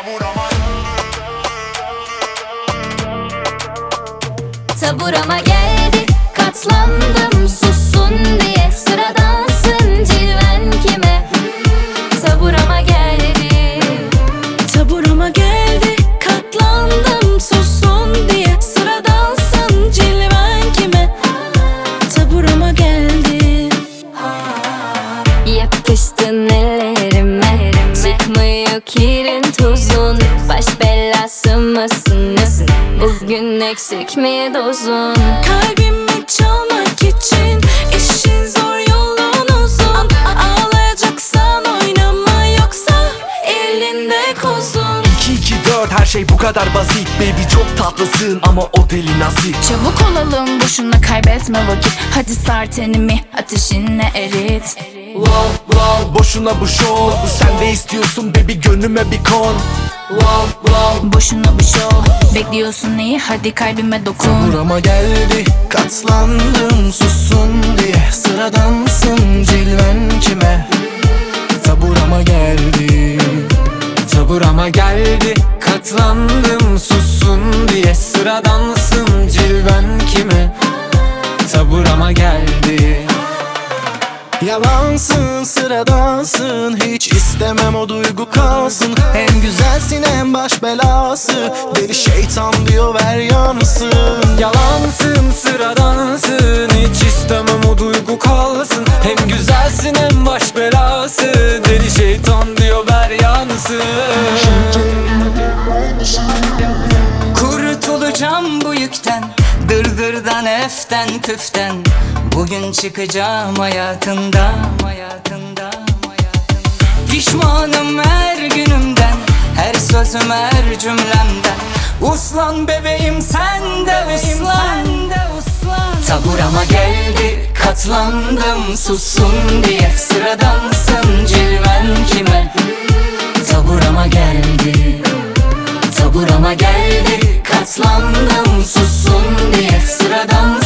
Taburama geldi, katlandım sussun diye. Sıradansın, cilven kime? Taburama geldi. Taburama geldi, katlandım sussun diye. Sıradansın, cilven kime? Taburama geldi. Yapıştın ellerime, çıkmıyor kirin tuzun. Baş belası mısın? Bugün eksik mi dozun? Kalbimi çalmak için işin zor, yolun uzun. Ağlayacaksan oynama, yoksa elinde kozun. 2-2-4 her şey bu kadar basit. Baby çok tatlısın ama o deli nazik. Çabuk olalım, boşuna kaybetme vakit. Hadi sar tenimi, ateşinle erit. Wow wow, boşuna bu şov. Sen de istiyorsun baby, gönlüme bir kon. Wow wow, Boşuna bu şov, bekliyorsun neyi? Hadi kalbime dokun. Burama geldi, katlandım sussun diye. Sıradansın, cilven kime? Taburama geldi. Taburama geldi, katlandım sussun diye. Sıradansın, cilven kime? Taburama geldi. Yalansın, sıradansın, hiç istemem o duygu kalsın. Hem güzelsin hem baş belası, deli şeytan diyor ver yanısın. Yalansın, sıradansın, hiç istemem o duygu kalsın. Hem güzelsin hem baş belası, deli şeytan diyor ver yansın. Kurtulacağım bu yükten, dırdırdan, eften, püften. Bugün çıkacağım hayatından. Pişmanım her günümden, her sözüm, her cümlemden. Uslan bebeğim, sen de uslan. Taburama geldi, katlandım sussun diye. Sıradansın, cilven kime? Taburama geldi. Taburama geldi, katlandım sussun diye. Sıradan